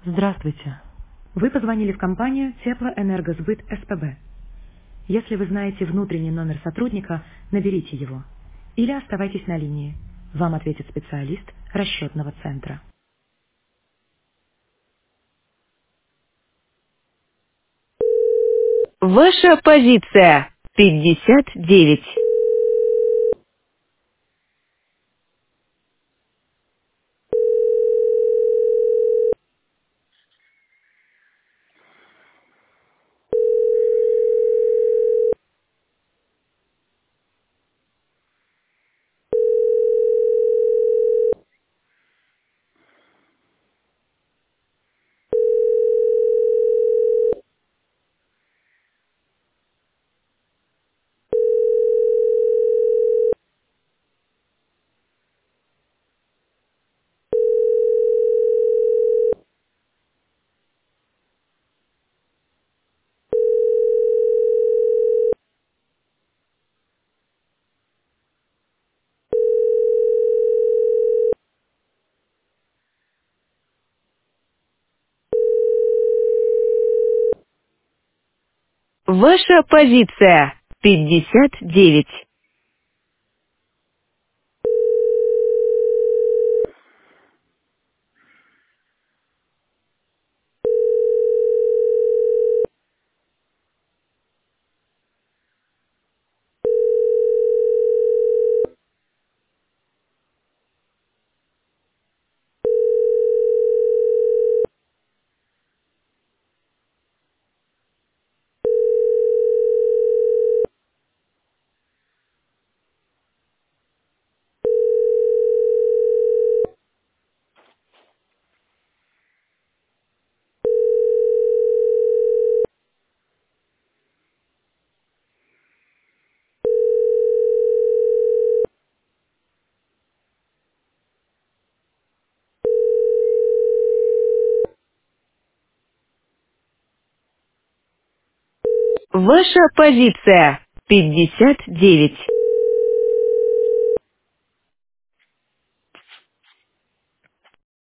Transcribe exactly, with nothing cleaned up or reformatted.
Здравствуйте. Вы позвонили в компанию Теплоэнергосбыт СПБ. Если вы знаете внутренний номер сотрудника, наберите его. Или оставайтесь на линии. Вам ответит специалист расчетного центра. Ваша позиция пятьдесят девять. Ваша позиция пятьдесят девять. Ваша позиция пятьдесят девять.